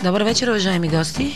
Добър вечер, уважаеми гости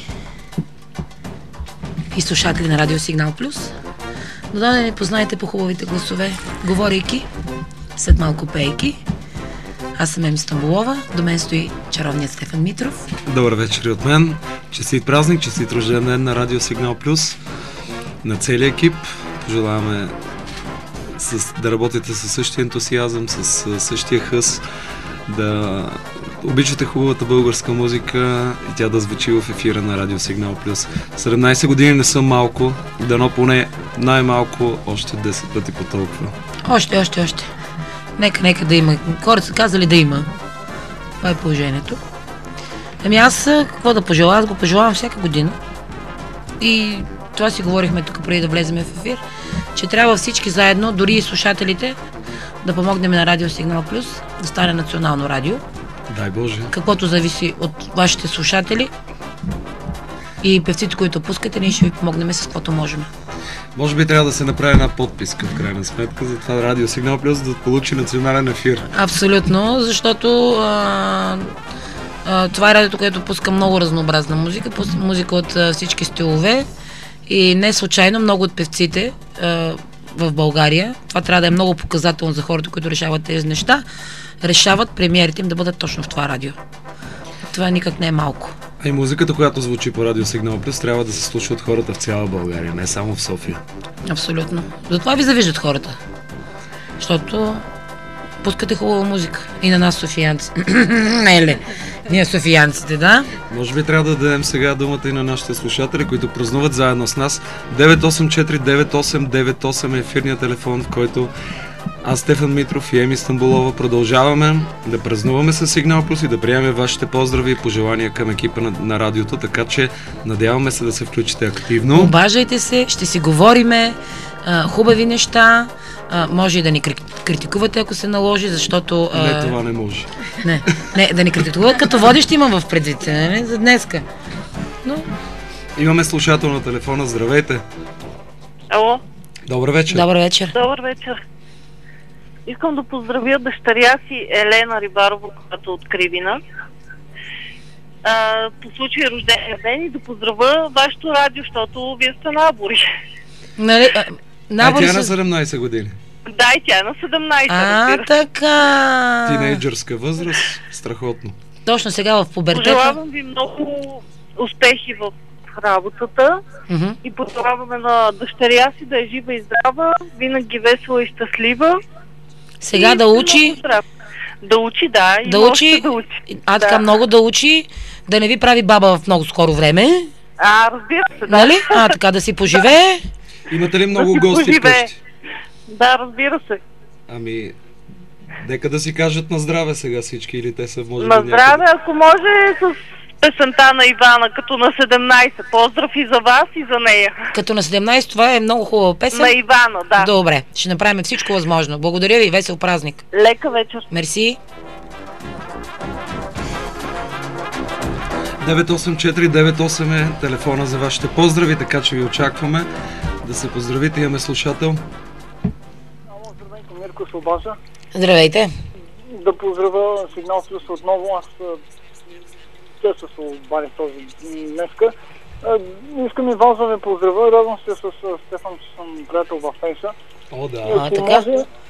и слушатели на Радио Сигнал Плюс. Но да не познаете по хубавите гласове, говорейки, след малко пейки. Аз съм Еми Стамболова, до мен стои чаровният Стефан Митров. Добър вечер и от мен. Честит празник, честит рожден ден на Радио Сигнал Плюс, на целия екип. Пожелаваме да работите със същия ентусиазъм, с същия хъс, да обичате хубавата българска музика и тя да звучи в ефира на Радио Сигнал Плюс. 17 години не са малко, дано поне най-малко още 10 пъти по толкова. Още. Нека да има. Хората са казали да има. Това е положението. Ами аз какво да пожелая? Аз го пожелавам всяка година. И това си говорихме тук преди да влезем в ефир, че трябва всички заедно, дори и слушателите, да помогнем на Радио Сигнал Плюс да стане национално радио. Дай Боже. Каквото зависи от вашите слушатели и певците, които пускате, ние ще ви помогнем с каквото можем. Може би трябва да се направи една подписка в крайна сметка за това Радио Сигнал Плюс да получи национален ефир. Абсолютно, защото това е радиото, което пуска много разнообразна музика, музика от всички стилове и не случайно много от певците в България, това трябва да е много показателно за хората, които решават тези неща, решават премиерите им да бъдат точно в това радио. Това никак не е малко. А и музиката, която звучи по Радио Сигнал Плюс, трябва да се слуша от хората в цяла България, не само в София. Абсолютно. Затова ви завиждат хората. Защото пускате хубава музика. И на нас софиянци. Еле, ние софиянците, да? Може би трябва да дадем сега думата и на нашите слушатели, които празнуват заедно с нас. 984-9898 е ефирният телефон, в който аз, Стефан Митров и Еми Стамболова продължаваме да празнуваме с Сигнал Плюс и да приемем вашите поздрави и пожелания към екипа на радиото, така че надяваме се да се включите активно. Обаждайте се, ще си говориме хубави неща, може и да ни критикувате, ако се наложи, защото... Не, това не може. Не, да ни критикуват, като водещ имам в предвид, не, за днеска. Но... Имаме слушател на телефона, здравейте. Ало. Добър вечер. Добър вечер. Добър вечер. Искам да поздравя дъщеря си Елена Рибарова, която от Кривина. По случай рождения ден и да поздравя вашето радио, защото вие сте набори. Нали, тя е на 17 години. Да, и тя е на 17. Така. Тинейджърска възраст, страхотно. Точно сега в пубертета. Пожелавам ви много успехи в работата и пожелаваме на дъщеря си да е жива и здрава, винаги весела и щастлива. Сега да учи. Да учи, да. Да учи. Така много да учи, да не ви прави баба в много скоро време. Разбира се, да. Нали? Така да си поживее. Имате ли много гости вкъщи? Да, разбира се. Ами, нека да си кажат на здраве сега всички, или те са може на здраве, ако може с песента на Ивана, като на 17. Поздрав и за вас, и за нея. Като на 17, това е много хубава песен. На Ивана, да. Добре, ще направим всичко възможно. Благодаря ви, весел празник. Лека вечер. Мерси. 984-98 е телефона за вашите поздрави, така че ви очакваме да се поздравите. Имаме слушател. Здравейте, Мирко се обажда. Здравейте. Да поздравя Сигнал Плюс отново. Аз често се обадих този днеска. Искам и вас да ви поздравя. Радвам се с Стефан, че съм приятел във Фейса. О, да. Така.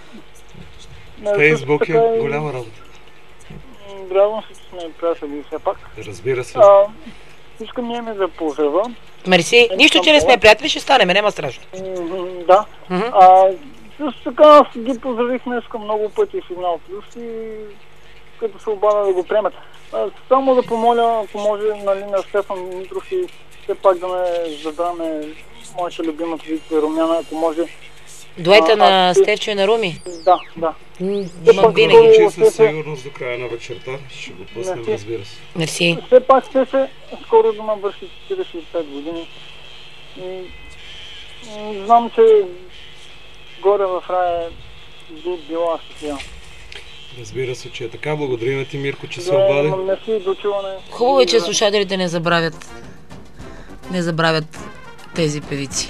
Фейсбук е голяма работа. Радвам се, че сме приятели все пак. Разбира се. Искам ние да поздравя. Мерси. Нищо, че не сме приятели, ще станем, няма страшно. Да. Също така аз ги поздравих днеска много пъти Сигнал Плюс и като се обада да го приемат. Само да помоля, ако може, нали, на Стефан Митров и все пак да ме задаме моята любима певица Румяна, ако може. Дуета на Стефчо и на Руми? Да. Винаги. Със сигурност до края на вечерта ще го пуснем, разбира се. Мерси. Все пак се скоро да навърши 45 години и знам, че горе в рая би била щастлива. Разбира се, че е така. Благодарим ти, Мирко, че се обади. Мерси, до чуване. Хубаво е, че слушателите не забравят тези певици.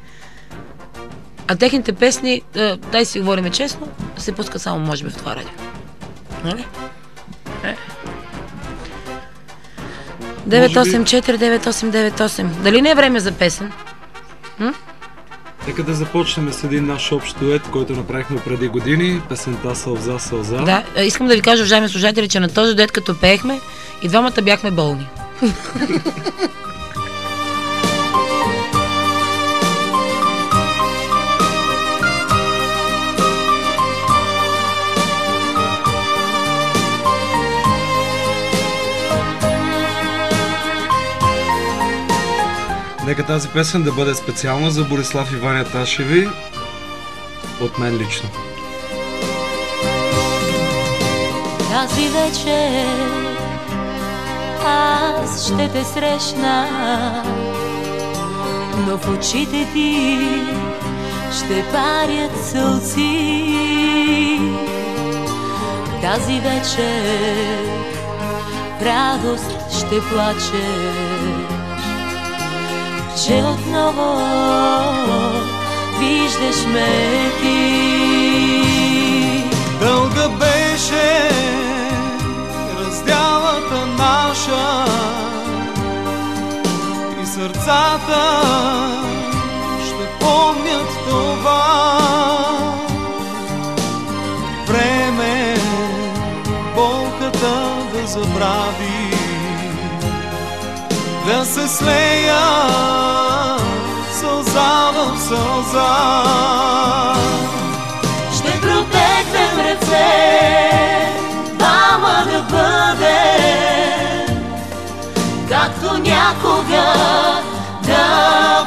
А техните песни, дай си говорим честно, се пускат само може би в това радио. Нали? 984-9898. Дали не е време за песен? Нека да започнем с един наш общ дует, който направихме преди години. Песента "Сълза, сълза". Да, искам да ви кажа, уважаеми слушатели, че на този дует, като пеехме, и двамата бяхме болни. Нека тази песен да бъде специална за Борислав и Ваня Ташеви, от мен лично. Тази вечер аз ще те срещна, но в очите ти ще парят сълзи. Тази вечер в радост ще плачеш, че отново виждаш ме ти. Дълга беше разделата наша и сърцата ще помнят това. Време болката да забрави, да се слея сълза в сълза. Ще протегнем ръце, двама да бъдем, както някога да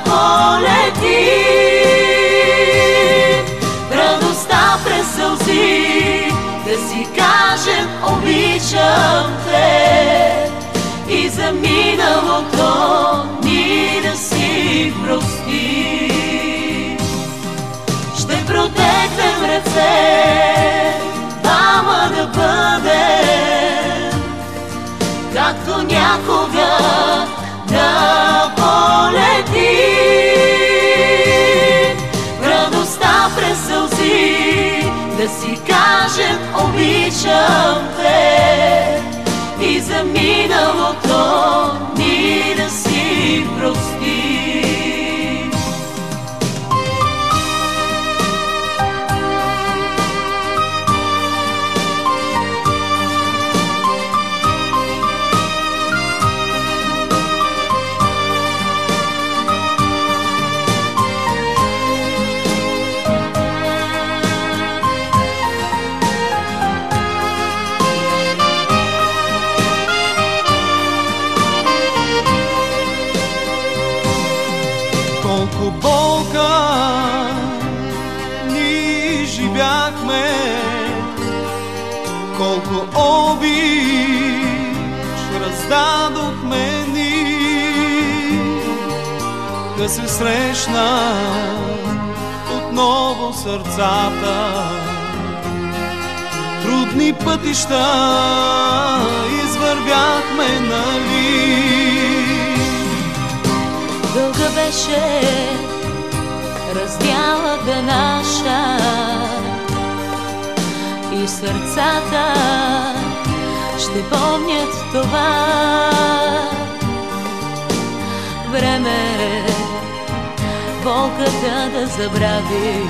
полетим. Радостта през сълзи да си кажем обичам те, и за миналото ни да си простим. Ще протегнем ръце, двама да бъдем, както някога да полетим. Радостта през сълзи да си кажем обичам те, и за миналото ни да си простим. Колко болка ни живяхме, колко обич раздадохме ни, да се срещна отново сърцата. Трудни пътища извървяхме, нали? Дълга беше раздялата наша и сърцата ще помнят това. Време болката да забрави,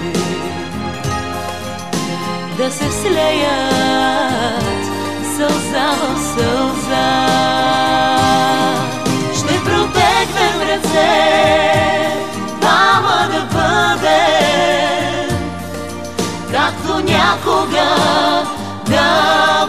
да се слеят сълза в сълза. Ще протегнем ръце, двама да бъдем, както някога да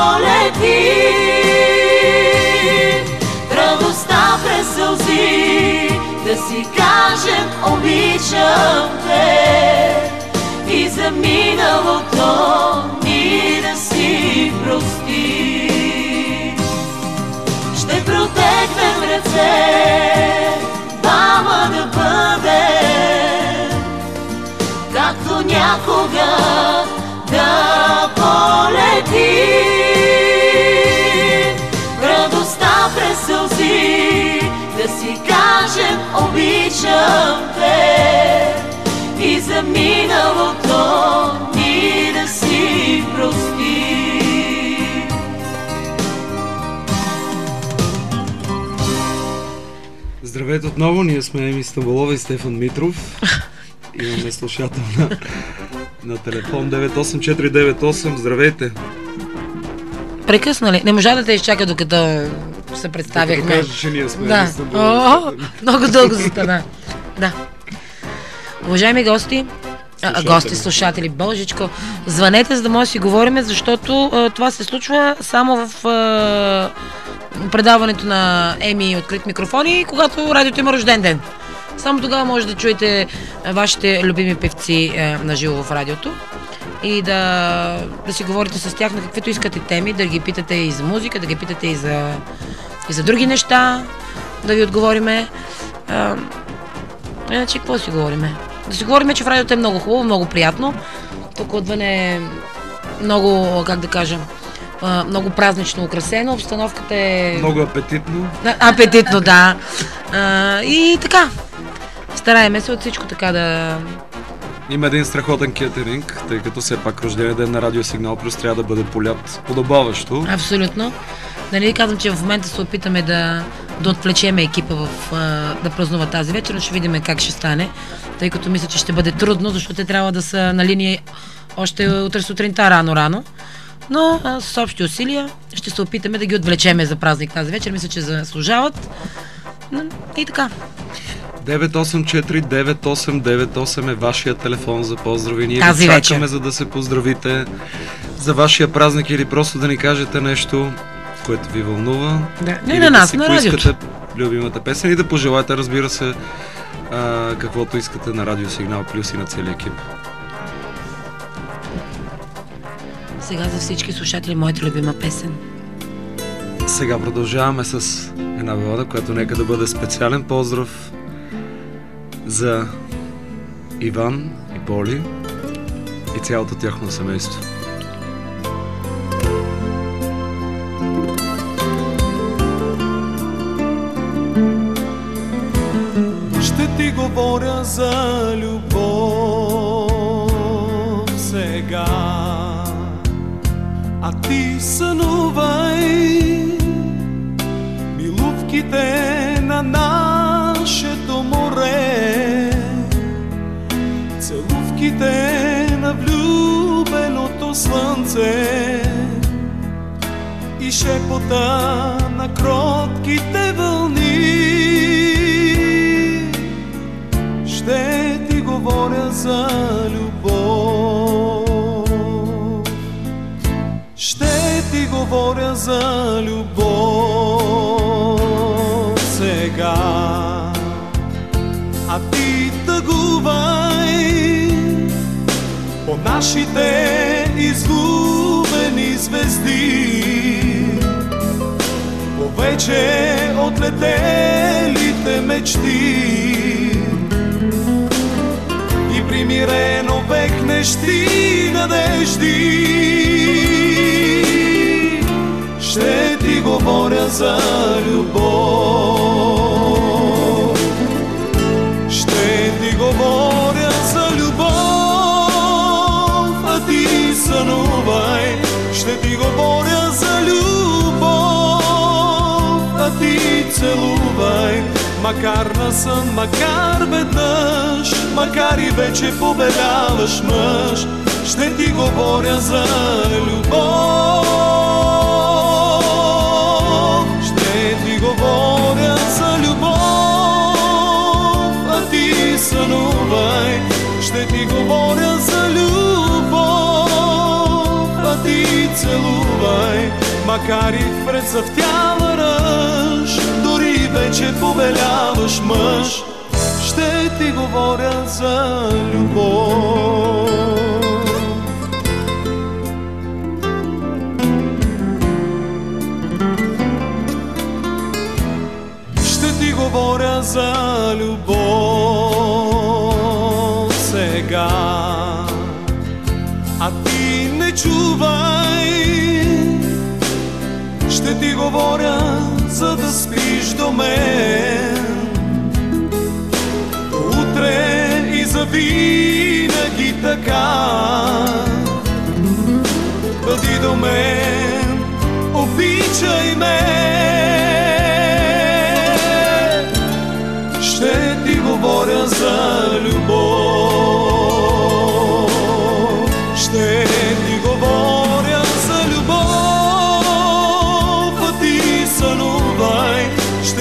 полетим. Радостта през сълзи да си кажем обичам те, и за миналото ни да си простим. Ще протегнем ръце, двама да бъдем, както някога да полетим. Радостта през сълзи да си кажем обичам те, и за миналото ни да си простим. Здравейте отново, ние сме Еми Стамболова и Стефан Митров. Имаме слушател на телефон 98498. Здравейте. Прекъснали. Не можа да те изчака, докато се представяхме. Докато кажа, че ние сме Да. Много дълго застана. Да. Уважаеми гости, слушатели, божичко, звънете, за да може да си говорим, защото това се случва само в предаването на Еми Открит микрофони, когато радиото има рожден ден. Само тогава може да чуете вашите любими певци на живо в радиото и да си говорите с тях на каквито искате теми, да ги питате и за музика, да ги питате и за други неща, да ви отговориме. Иначе какво си говориме? Да си говориме, че в радиото е много хубаво, много приятно. Тук отвън е много, как да кажа, много празнично украсено, обстановката е... Много апетитно. Апетитно, да. И така, стараеме се от всичко така да... Има един страхотен кетеринг, тъй като все пак рождения ден на Радио Сигнал Плюс трябва да бъде полят подобаващо. Абсолютно. Нали казвам, че в момента се опитаме да отвлечеме екипа да празнува тази вечер, но ще видим как ще стане, тъй като мисля, че ще бъде трудно, защото те трябва да са на линия още утре сутринта рано. Но с общи усилия ще се опитаме да ги отвлечеме за празник тази вечер. Мисля, че заслужават. И така. 984-9898 е вашия телефон за поздрави. Ние тази ви чакаме, вечер, за да се поздравите за вашия празник или просто да ни кажете нещо, което ви вълнува. Да. Не на нас, на радиото. Поискате любимата песен и да пожелаете, разбира се, каквото искате на Радио Сигнал Плюс и на целия екип. Сега за всички слушатели моята любима песен. Сега продължаваме с една балада, която нека да бъде специален поздрав за Иван и Поли и цялото тяхно семейство. Ще ти говоря за любов сега, а ти сънувай милувките на нашето море, целувките на влюбеното слънце и шепота на кротките вълни. Ще ти говоря за любов, ще ти говоря за любов сега, а ти тъгувай по нашите изгубени звезди, по вече отлетелите мечти. Примирено векнещи надежди. Ще ти говоря за любов, ще ти говоря за любов, а ти сънувай. Ще ти говоря за любов, а ти целувай. Макар на сън, макар веднъж, макар и вече победаваш мъж, ще ти говоря за любов. Ще ти говоря за любов, а ти сънувай. Ще ти говоря за любов, а ти целувай. Макар и в прецъфтяла ръж, дори вече побеляваш мъж, ще ти говоря за любов. Ще ти говоря за любов сега, а ти не чувай. Ще ти говоря, за да спиш до мен утре и завинаги така. Бъди до мен, обичай ме,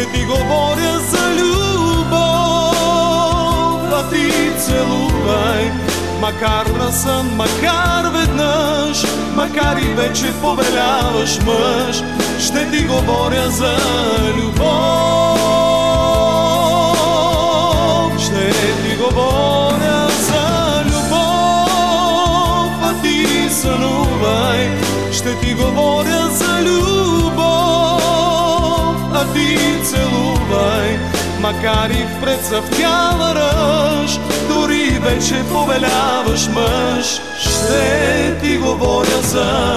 ще ти говоря за любов, а ти целувай. Макар насън, макар веднъж, макар и вече повеляваш мъж, ще ти говоря за любов. Ще ти говоря за любов, а ти сънувай. Ще ти говоря за любов, а ти целувай. Макар и в прецъфтяла ръж, дори вече повеляваш мъж, ще ти говоря за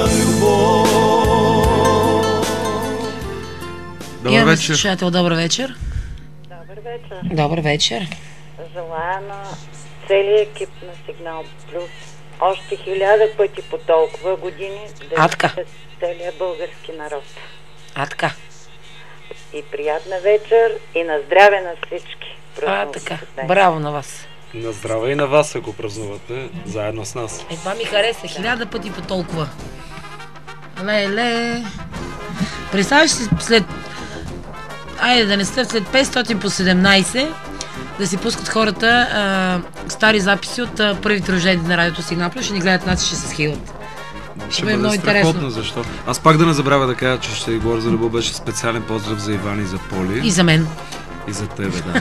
любов. Добър вечер. Слушател, добър вечер. Добър вечер. Добър вечер. Желая на целия екип на Сигнал Плюс още 1000 пъти по толкова години да така. живее целия български народ. Така. И приятна вечер и на здраве на всички. Така. Браво на вас. На здраве и на вас, ако празнувате заедно с нас. Това ми хареса. 1000 пъти по толкова. Леле. Представяш си след... Айде да не сте след 500 по 17 да си пускат хората стари записи от първите рождени на радиото Сигнал Плюс, ще ни гледат нас и ще се схилат. Ще бъде много интересно. Защо? Аз пак да не забравя да кажа, че ще говоря за любов. Беше специален поздрав за Иван и за Поли. И за мен. И за тебе, да.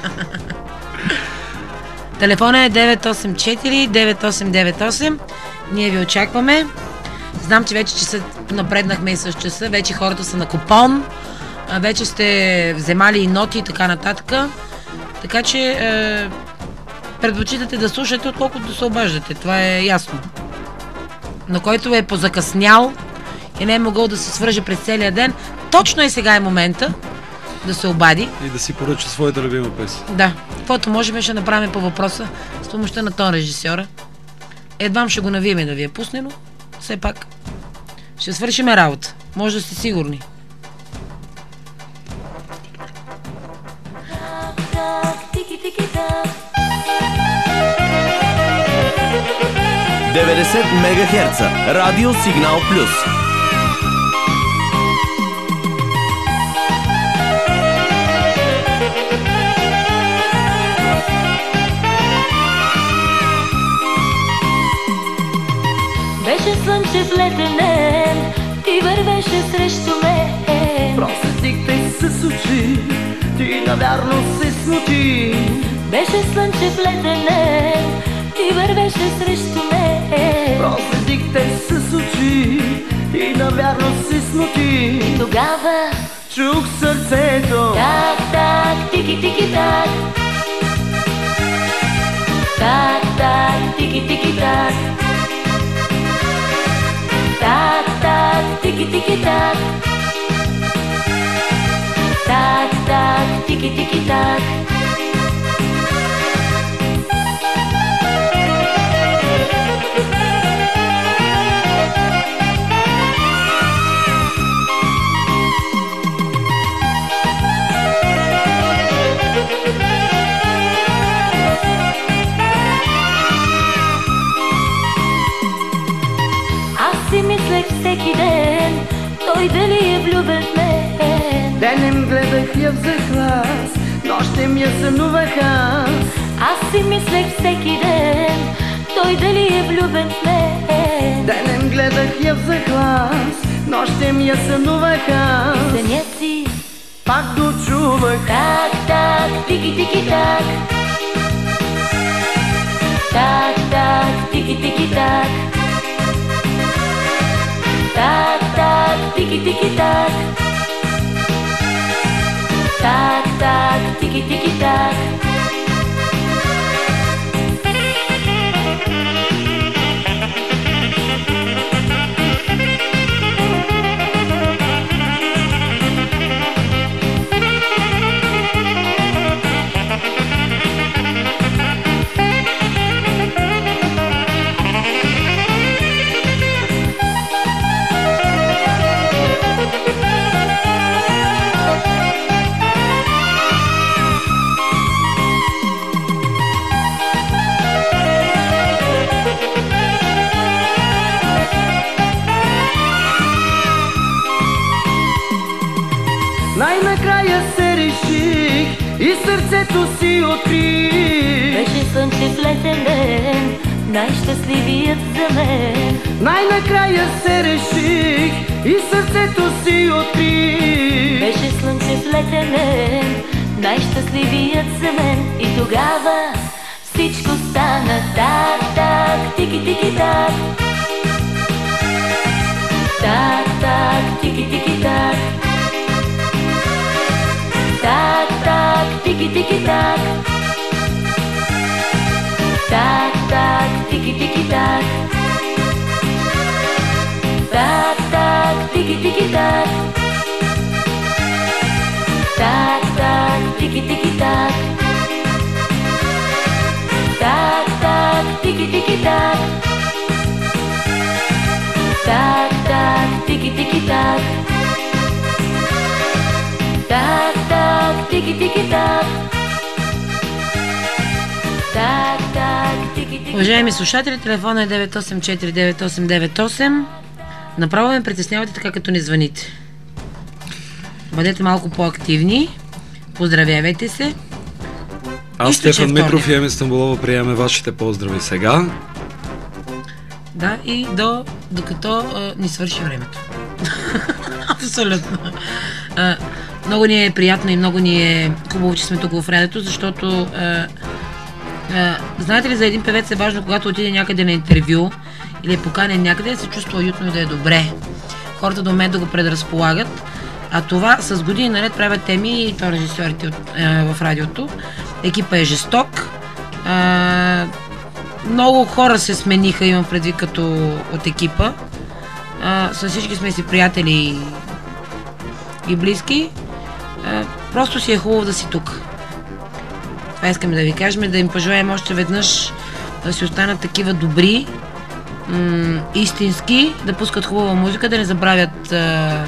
Телефона е 984-9898. Ние ви очакваме. Знам, че вече напреднахме и с часа. Вече хората са на купон. Вече сте вземали и ноти и така нататък. Така че предпочитате да слушате, отколкото да се обаждате. Това е ясно. На който е позакъснял и не е могъл да се свърже през целия ден, точно и сега е момента да се обади. И да си поръча своята любима песен. Да, каквото можем ще направим по въпроса с помощта на тон режисьора. Едвам ще го навиеме да ви е пуснено. Все пак ще свършиме работа. Може да сте сигурни. МГц. Радио Сигнал Плюс. Беше слънчев летен ден, ти вървеше срещу мен. Просветихте с очи, ти навярно се смути. Беше слънчев летен ден, ти вървеше срещу мен. Просветихте с очи, ти навярно се смути. Тогава чух сърцето так, так, тики, тики, так. Так, так, тики, тики, так. Так, так, тики, тики, так. Так, так, тики, тики, так. Аз си мислех всеки ден, той дали е влюбен в мен. денем гледах я взех глас, нощем я сънувах аз. Аз си мислех всеки ден, той дали е влюбен в мен. Денем гледах я взех глас, нощем я сънувах аз. Съня си пак го чувах. так, так, тики, тики, так. Так, так, тики, тики, так. Так, так, тики, тики, так. Так, так, тики, тики, так. Най-накрая се реших и сърцето си открих. Беше слънчев ден, най-щастливият за мен. Най-накрая се реших и сърцето си открих. Беше слънчев летен ден, най-щастливият за мен. И тогава всичко стана так-так, тики-тики-так. Так-так, тики-тики-так. Так-так, тики-тики-так. Так-так, тики-тики-так. Так-так, тики-тики-так. Так-так, тики-тики-так. Так-так, тики-тики-так. Так-так, тики-тики-так. Так-так, тики-тики-так. Так-так, тики-тики-так. Уважаеми слушатели, телефона е 984-9898. Направо ме притеснявате така, като не звъните. Бъдете малко по-активни. Поздравявайте се. Аз, Стефан Митров и Еми Стамболова, приемаме вашите поздрави сега. Да, и докато ни свърши времето. Абсолютно. Много ни е приятно и много ни е хубаво, че сме тук в радиото, защото знаете ли, за един певец е важно, когато отиде някъде на интервю или е поканен някъде, да се чувства уютно и да е добре. Хората до момента да го предразполагат. А това с години наред правят теми и то режисьорите в радиото. Екипа е жесток. Много хора се смениха, имам предвид, като от екипа. С всички сме си приятели и близки. Просто си е хубаво да си тук. Това искаме да ви кажем, да им пожелаем още веднъж да си останат такива добри, истински, да пускат хубава музика, да не забравят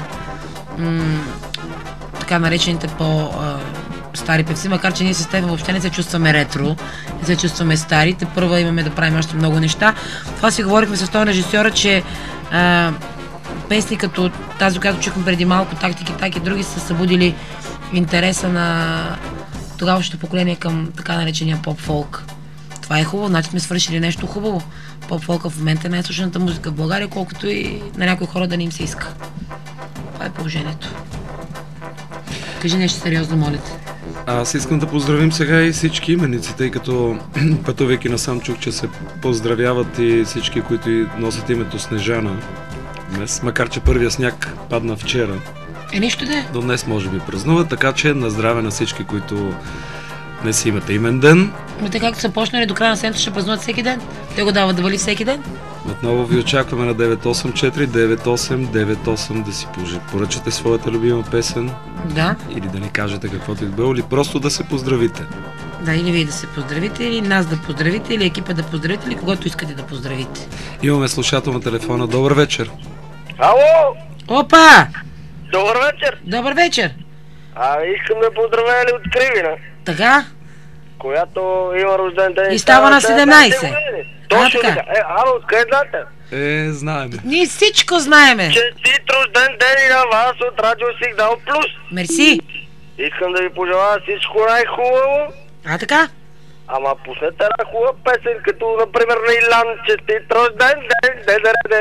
така наречените по-стари певци, макар че ние с Стефан въобще не се чувстваме ретро, не се чувстваме стари. Първа имаме да правим още много неща. Това си говорихме с този режисьора, че песни като тази, която чухме преди малко, так и други, са събудили интереса на тогавашното поколение към така наречения поп-фолк. Това е хубаво, значи сме свършили нещо хубаво. Поп-фолка в момента е най-слушаната музика в България, колкото и на някои хора да не им се иска. Това е положението. Кажи нещо сериозно, моля те. Аз искам да поздравим сега и всички именици, тъй като пътувайки насам чух, че се поздравяват и всички, които носят името Снежана днес, макар че първия сняг падна вчера. Нищо да е. До днес може би празнуват, така че на здраве на всички, които днес имате имен ден. Но те както са почнали, до края на седмицата ще празнуват всеки ден. Те го дават да вали всеки ден. Отново ви очакваме на 984-9898 да си поръчате своята любима песен. Да. Или да ни кажете каквото е било, или просто да се поздравите. Да, или вие да се поздравите, или нас да поздравите, или екипа да поздравите, или когото искате да поздравите. Имаме слушател на телефона. Добър вечер. Ало! Опа! Добър вечер! Добър вечер! Искам да поздравя Ели от Кривина. Така? Която има рожден ден. И става на 17. Точно така. Ало, откъде знаете? Знаем. Ние всичко знаеме. Честит рожден ден и на вас от Радио Сигнал Плюс. Мерси. Искам да ви пожелая всичко най-хубаво. Така? Ама пуснете една хубава песен, като например на Илян. Честит рожден ден.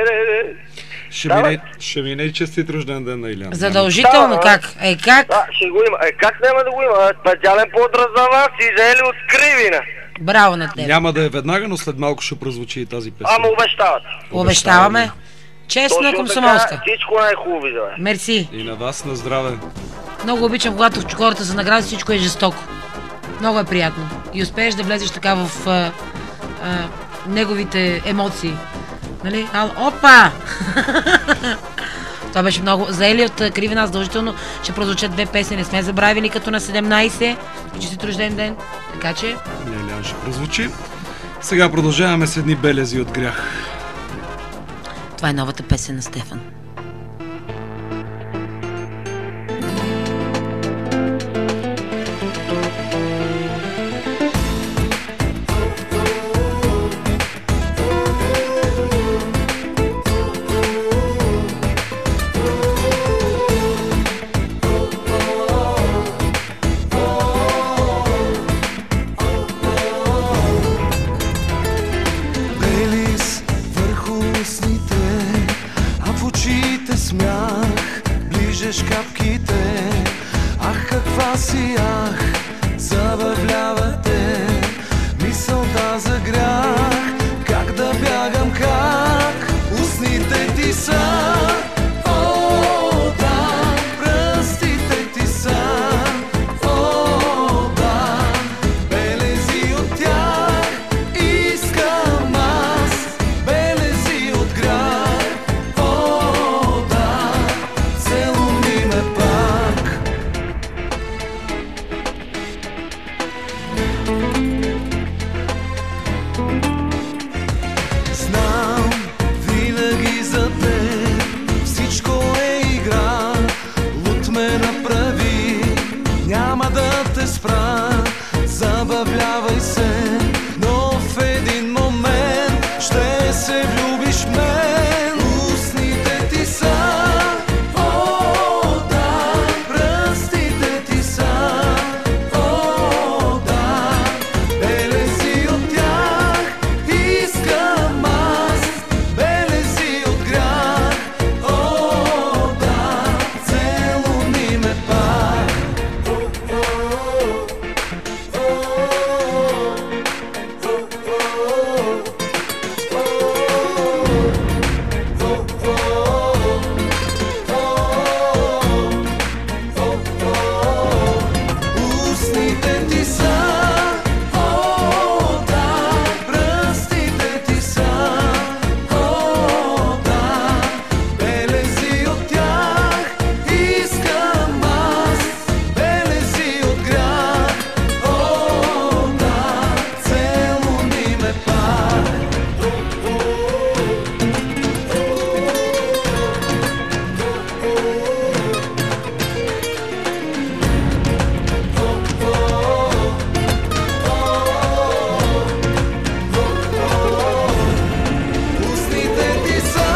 Ще мине и честит рожден ден на Илян. Задължително, как? Как? Ще го има. Как няма да го има? Специален поздрав за вас и за Ели от Кривина. Браво на теб. Няма да е веднага, но след малко ще прозвучи и тази песен. Ама обещавате. Обещаваме. Честна комсомолска. Всичко най-хубаво ви желая. Мерси. И на вас на здраве. Много обичам, когато в хората са награди, всичко е жестоко. Много е приятно. И успееш да влезеш така в неговите емоции. Нали? Опа! Това беше много. За Ели от Кривина задължително ще прозвучат две песни. Не сме забравили, като на 17 и честит рожден ден. Така че... Илян ще прозвучи. Сега продължаваме с едни белези от грях. Това е новата песен на Стефан. си, ах, забавлявате мисълта за грях. Как да бягам, как устните ти са. О, да, пръстите ти са. О, да, белези от тях искам аз, белези от грях. О, да, целуни ме пак. Знам, винаги за теб всичко е игра. Луд ме направи, няма да те спра. Забавлявай се, но в един момент ще се влюбиш в мен. Устните ти са. О, да, пръстите ти са. О, да, белези от тях искам аз, белези от грях. О, да, целуни ме пак. Устните ти са. О, да, пръстите ти са. О, да, белези от тях искам аз, белези от грях. О, да, целуни ме пак. Устните ти са.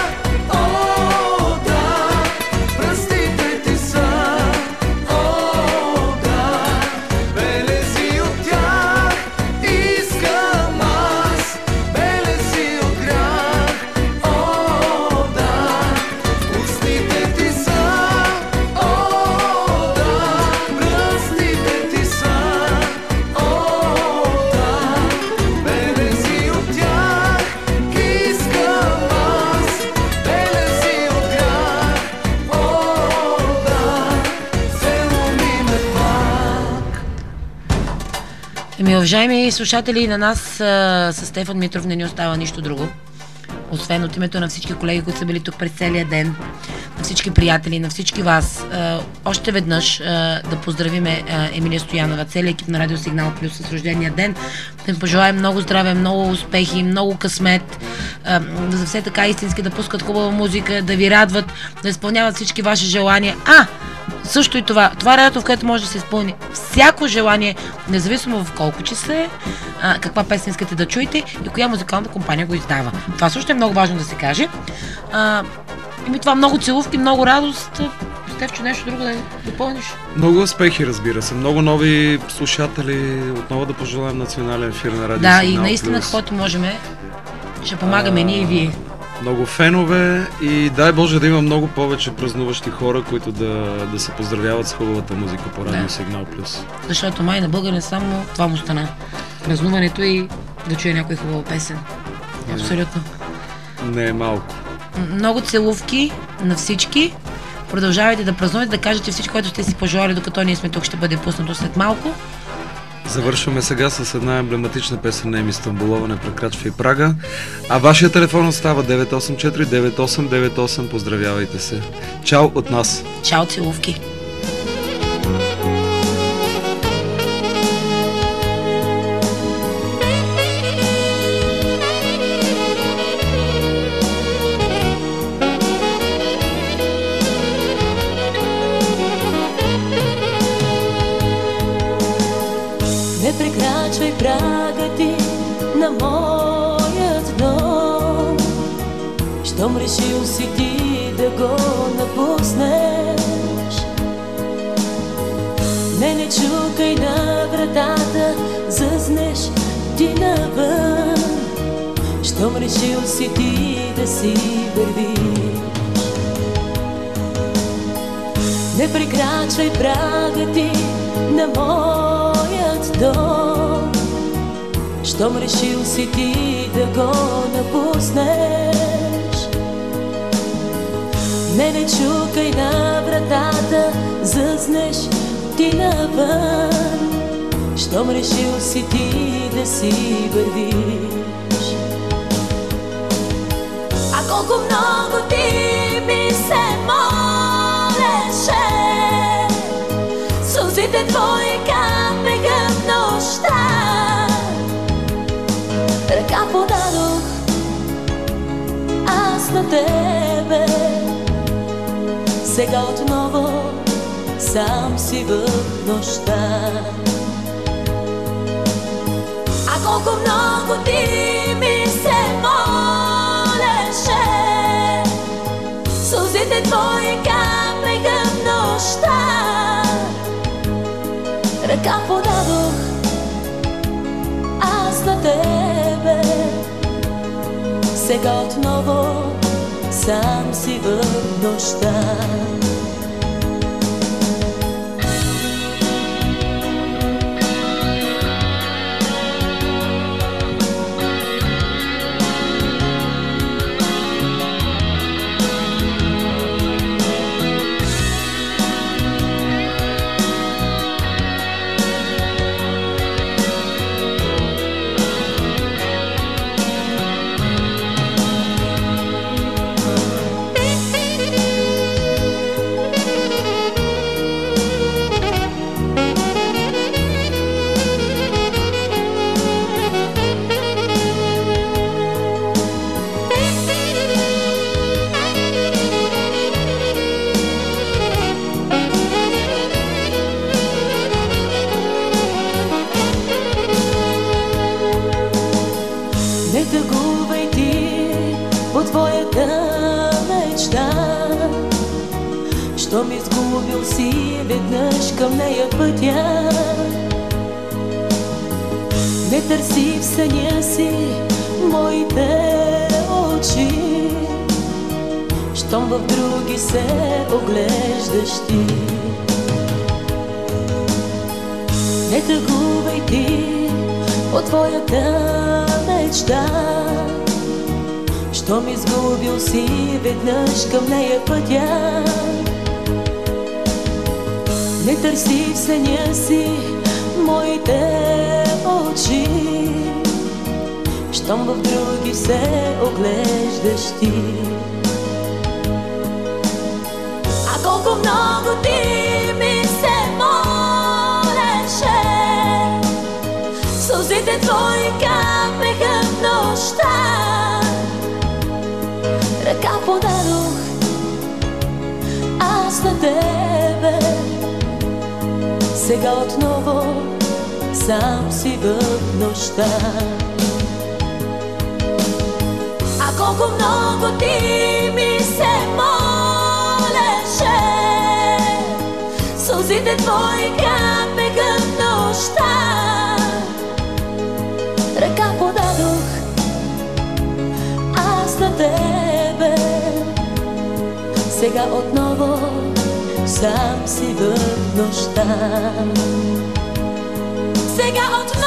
О, да, пръстите ти са. О, да, белези от тях искам аз, белези от грях. О, да, устните ти са. О, да, пръстите ти са. О, да, белези от тях искам аз, белези от грях. О, да, целуни ме пак. Уважаеми слушатели, на нас с Стефан Митров не ни остава нищо друго, освен от името на всички колеги, които са били тук през целия ден, на всички приятели, на всички вас, още веднъж да поздравиме Емилия Стоянова, целият екип на Радио Сигнал Плюс с рождения ден, да им пожелаем много здраве, много успехи, много късмет, за все така истински да пускат хубава музика, да ви радват, да изпълняват всички ваши желания. Също и това е радиото, в което може да се изпълни всяко желание, независимо в колко часа е, каква песен искате да чуете и коя музикална компания го издава. Това също е много важно да се каже. И това много целувки, много радост. Стефчо, нещо друго да допълниш? Много успехи, разбира се. Много нови слушатели. Отново да пожелаем национален ефир на Радио Да, Сигнал и наистина, каквото можем, ще помагаме ние и вие. Много фенове и дай Боже да има много повече празнуващи хора, които да се поздравяват с хубавата музика по Радио Сигнал Плюс. Защото май на българин само това му стана. Празнуването и да чуе някой хубава песен. Абсолютно. Не е малко. Много целувки на всички. Продължавайте да празнувате, да кажете всичко, което сте си пожелали, докато ние сме тук, ще бъде пуснато след малко. Завършваме сега с една емблематична песен на Еми Стамболова, "Не прекрачва и прага". А вашия телефон остава 984-9898. Поздравявайте се. Чао от нас. Чао, целувки. Не прекрачвай прага ти на моят дом, щом решил си ти да го напуснеш. Не чукай на вратата, зазнеш ти навън, щом решил си ти да си вървиш. Не прекрачвай прага ти на моят дом, щом решил си ти да го напуснеш. Не чукай на вратата, зъзнеш ти навън, щом решил си ти да си вървиш. А колко много ти ми се молеше, сълзите твои капеха в нощта. Ръка подадох аз на тебе, сега отново сам си в нощта. А колко много ти ми се молеше, сълзите твои капеха в нощта. Ръка подадох аз на тебе, сега отново сам си в нощта. Не тъгувай ти по твоята мечта, щом изгубил си веднъж към нея пътя. Не търси в съня си моите очи, щом в други се оглеждаш ти. Не тъгувай ти по твоята мечта, щом изгубил си веднъж към нея пътя. Не търси в съня си моите очи, щом в други се оглеждаш ти. А колко много ти ми се молеше, сълзите твои капеха в нощта. Ръка подадох аз на тебе, сега отново сам си в нощта. А колко много ти ми се молеше, сълзите твои капеха в нощта. Ръка подадох аз на тебе, сега отново сам си в нощта. Сега отново